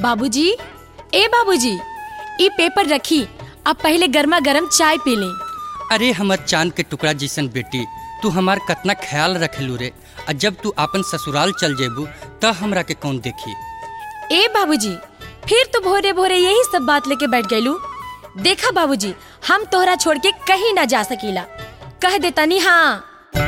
बाबूजी, ए बाबूजी, ई पेपर रखी, अब पहले गर्मा गर्म चाय पी लें। अरे हमर चांद के टुकड़ा जैसन बेटी, तू हमार कतना ख्याल रखेलू रे। और जब तू अपन ससुराल चल जेबू त हमरा के कौन देखी। ए बाबूजी, फिर तू भोरे भोरे यही सब बात लेके बैठ गईलू। देखा बाबूजी, हम तोहरा छोड़ के कहीं ना जा सकीला, कह देता नी। हाँ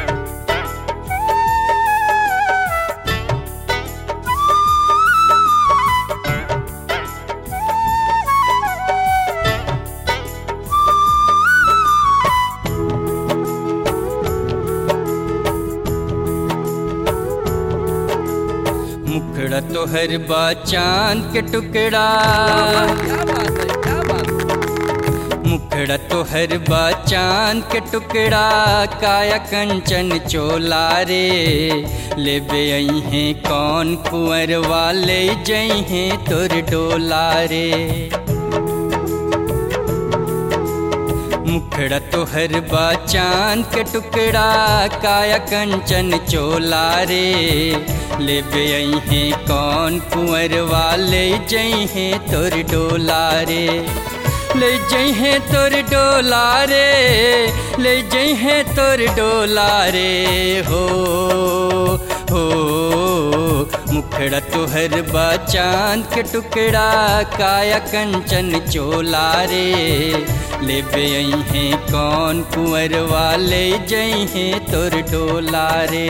मुखड़ा तोहर बा चांद के टुकड़ा, मुखड़ा तोहर बा चांद के टुकड़ा, काया कंचन चोला रे। लेबे आई हैं कौन कुंवर वाले जई हैं तोर डोला रे। मुखड़ा तोहर बा चांद के टुकड़ा, काया कंचन चोला रे। लेबे आई हैं कौन कुंवर वाले जई हैं तोर डोला रे। ले जई हैं तोर डोला रे, ले जई हैं तोर डोला रे। हो मुखड़ा तोहर बा चांद के टुकड़ा, काया कंचन चोला रे। लेबे आई हैं कौन कुंवर वाले जई हैं तोर डोला रे।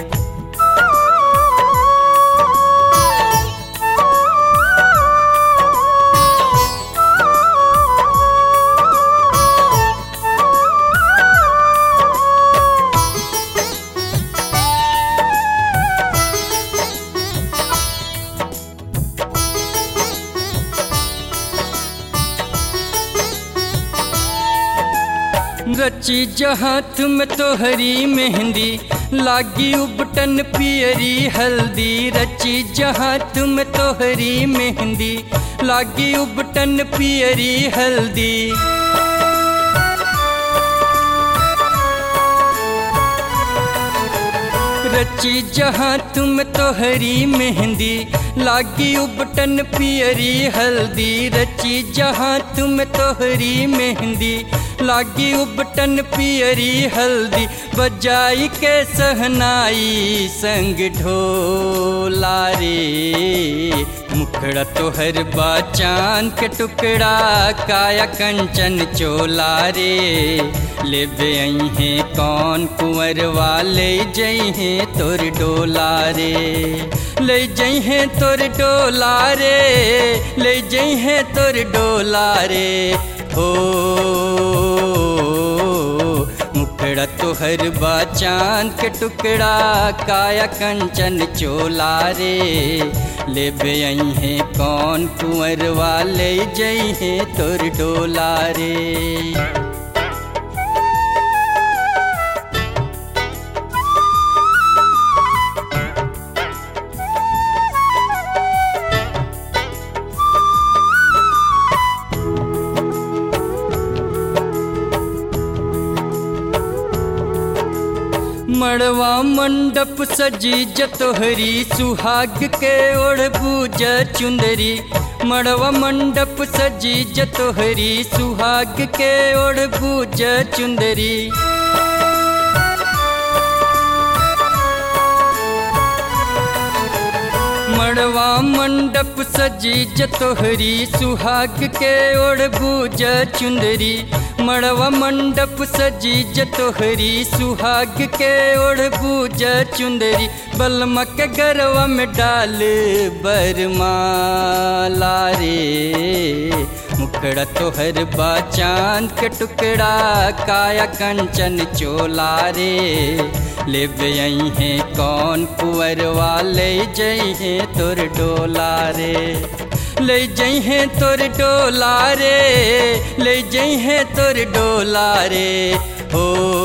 रची जहाँ तुम तोहरी मेहंदी, लागी उबटन पियरी हल्दी। रची जहाँ तुम तोहरी मेहंदी, लागी उबटन पियरी हल्दी। रची जहाँ तुम तोहरी मेहंदी, लागी उबटन पियरी हल्दी। रची जहाँ तुम तोहरी मेहंदी, लागी उबटन पियरी हल्दी। बजाई के सहनाई संग ढोला रे। मुखड़ा तोहर बा चांद के टुकड़ा, काया कंचन चोला रे। लेबे आई हैं कौन कुंवर वाले जई हैं तोर डोला रे। ले जई हैं तोर डोला रे, ले जई हैं तोर डोला रे। हो मुखड़ा तोहर बा चांद के टुकड़ा, काया कंचन चोला रे। लेबे आई हैं कौन कुंवर वाले जई हैं तोर डोला रे। मड़वा मंडप सजी जतोहरी, सुहाग के ओढ़ बूज चुंदरी। मड़वा मंडप सजी जतोहरी, सुहाग के ओढ़ बूज चुंदरी। मड़वा मंडप सजी जतोहरी, सुहाग के ओढ़ बूज चुंदरी। मड़वा मंडप सजी जतोहरी, सुहाग के ओढ़ बूज चुंदरी। बलमा के गरवा में डाल बरमाला रे। मुखड़ा तोहर बा चांद के टुकड़ा, काया कंचन चोला रे। लेबे आई हैं कौन कुंवर वाले जई हैं तोर डोला रे। ले जई हैं तोर डोला रे, ले जई हैं तोर डोला रे। हो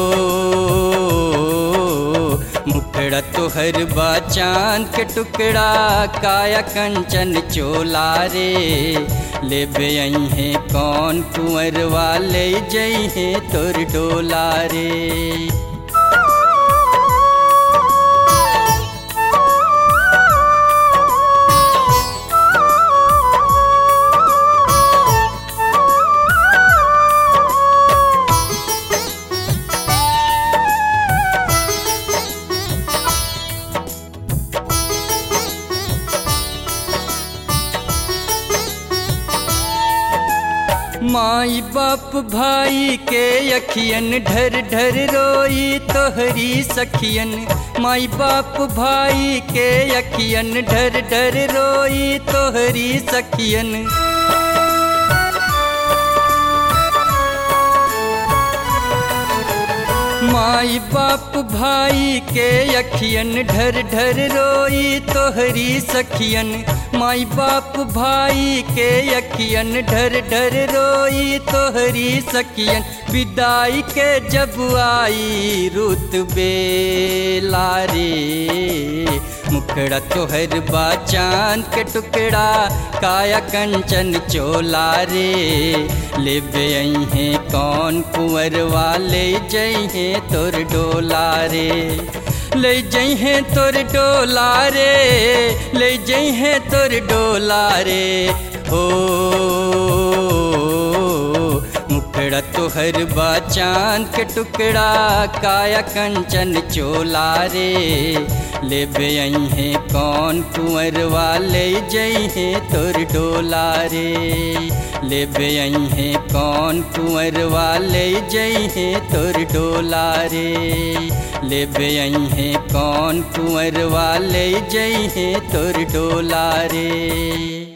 मुखड़ा तोहर बा चांद के टुकड़ा, काया कंचन चोला रे। लेबे आई हैं कौन कुंवर वाले जई हैं तोर डोला रे। माई बाप भाई के अखियन ढर ढर रोई तोहरी सखियन। माई बाप भाई के अखियन ढर ढर रोई तोहरी सखियन। माई बाप भाई के अखियन ढर ढर रोई तोहरी सखियन। माई बाप भाई के अखियन ढर ढर रोई तोहरी सखियन। विदाई के जब आई रुत बेला रे, मुखड़ा तोहर बा चांद के टुकड़ा काया कंचन चोला रे। लेबे अइहे कौन कुंवर वाले जइहे तोर डोला रे। ले जइहे तोर डोला रे, ले जइहे तोर डोला रे। हो मुखड़ा तोहर बा चांद के टुकड़ा काया कंचन चोला रे। लेबे अइहे कौन कुंवर वाले जइहे तोर डोला रे। लेबे अइहे कौन कुंवर वाले जइहे तोर डोला रे। लेबे अइहे कौन कुंवर वाले जइहे तोर डोला रे।